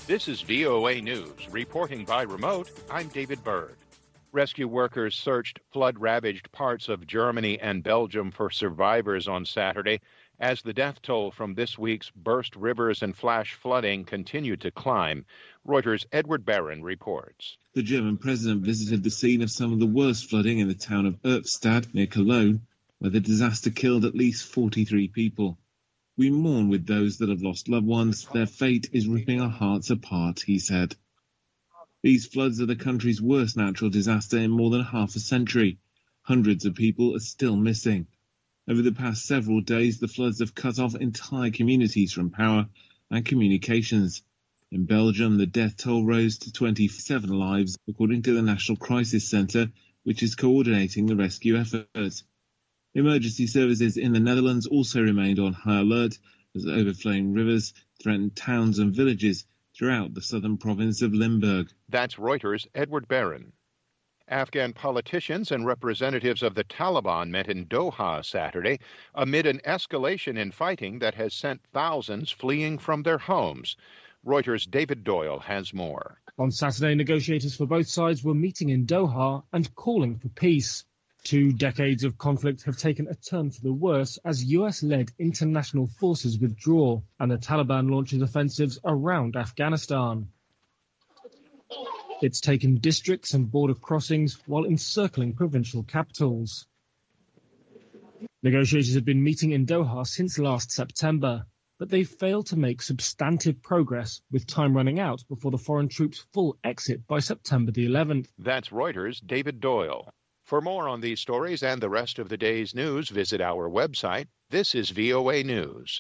This is VOA News. Reporting by remote, I'm David Byrd. Rescue workers searched flood-ravaged parts of Germany and Belgium for survivors on Saturday as the death toll from this week's burst rivers and flash flooding continued to climb. Reuters' Edward Barron reports. The German president visited the scene of some of the worst flooding in the town of Erpstadt near Cologne, where the disaster killed at least 43 people. We mourn with those that have lost loved ones. Their fate is ripping our hearts apart, he said. These floods are the country's worst natural disaster in more than half a century. Hundreds of people are still missing. Over the past several days, the floods have cut off entire communities from power and communications. In Belgium, the death toll rose to 27 lives, according to the National Crisis Centre, which is coordinating the rescue efforts. Emergency services in the Netherlands also remained on high alert as overflowing rivers threatened towns and villages throughout the southern province of Limburg. That's Reuters' Edward Barron. Afghan politicians and representatives of the Taliban met in Doha Saturday amid an escalation in fighting that has sent thousands fleeing from their homes. Reuters' David Doyle has more. On Saturday, negotiators for both sides were meeting in Doha and calling for peace. 2 decades of conflict have taken a turn for the worse as US-led international forces withdraw and the Taliban launches offensives around Afghanistan. It's taken districts and border crossings while encircling provincial capitals. Negotiators have been meeting in Doha since last September, but they've failed to make substantive progress, with time running out before the foreign troops' full exit by September the 11th. That's Reuters' David Doyle. For more on these stories and the rest of the day's news, visit our website. This is VOA News.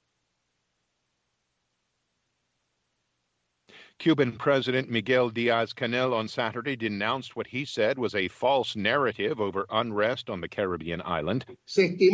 Cuban President Miguel Diaz-Canel on Saturday denounced what he said was a false narrative over unrest on the Caribbean island. Speaking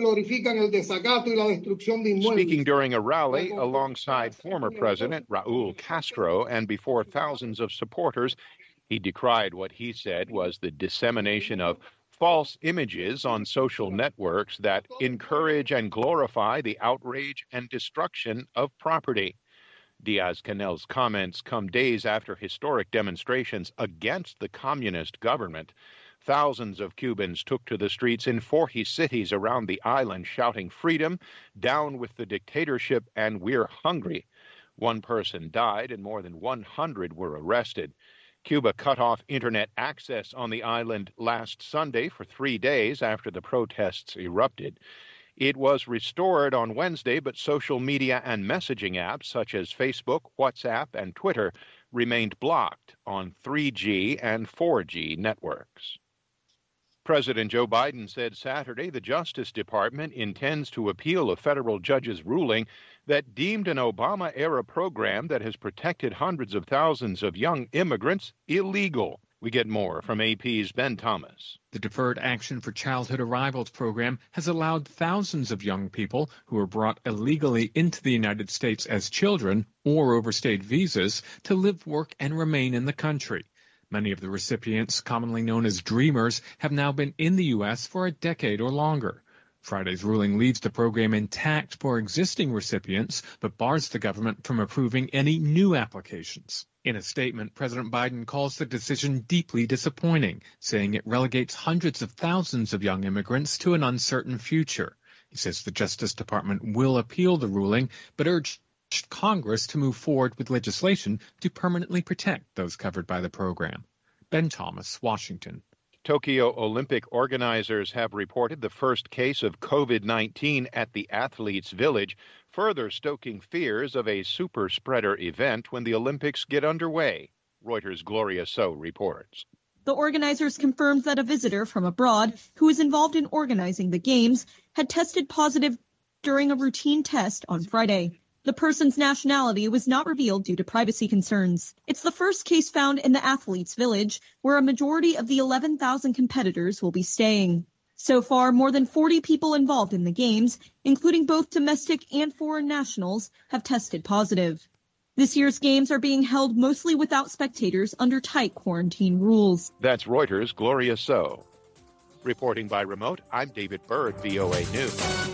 during a rally alongside former President Raul Castro and before thousands of supporters, he decried what he said was the dissemination of false images on social networks that encourage and glorify the outrage and destruction of property. Diaz-Canel's comments come days after historic demonstrations against the communist government. Thousands of Cubans took to the streets in 40 cities around the island shouting freedom, down with the dictatorship, and we're hungry. 1 person died and more than 100 were arrested. Cuba cut off internet access on the island last Sunday for 3 days after the protests erupted. It was restored on Wednesday, but social media and messaging apps such as Facebook, WhatsApp, and Twitter remained blocked on 3G and 4G networks. President Joe Biden said Saturday the Justice Department intends to appeal a federal judge's ruling that deemed an Obama-era program that has protected hundreds of thousands of young immigrants illegal. We get more from AP's Ben Thomas. The Deferred Action for Childhood Arrivals program has allowed thousands of young people who were brought illegally into the United States as children or overstayed visas to live, work, and remain in the country. Many of the recipients, commonly known as Dreamers, have now been in the U.S. for a decade or longer. Friday's ruling leaves the program intact for existing recipients, but bars the government from approving any new applications. In a statement, President Biden calls the decision deeply disappointing, saying it relegates hundreds of thousands of young immigrants to an uncertain future. He says the Justice Department will appeal the ruling, but urged Congress to move forward with legislation to permanently protect those covered by the program. Ben Thomas, Washington. Tokyo Olympic organizers have reported the first case of COVID-19 at the Athletes' Village, further stoking fears of a super spreader event when the Olympics get underway. Reuters' Gloria So reports. The organizers confirmed that a visitor from abroad who was involved in organizing the games had tested positive during a routine test on Friday. The person's nationality was not revealed due to privacy concerns. It's the first case found in the Athletes' Village, where a majority of the 11,000 competitors will be staying. So far, more than 40 people involved in the games, including both domestic and foreign nationals, have tested positive. This year's games are being held mostly without spectators under tight quarantine rules. That's Reuters' Gloria So. Reporting by remote, I'm David Byrd, VOA News.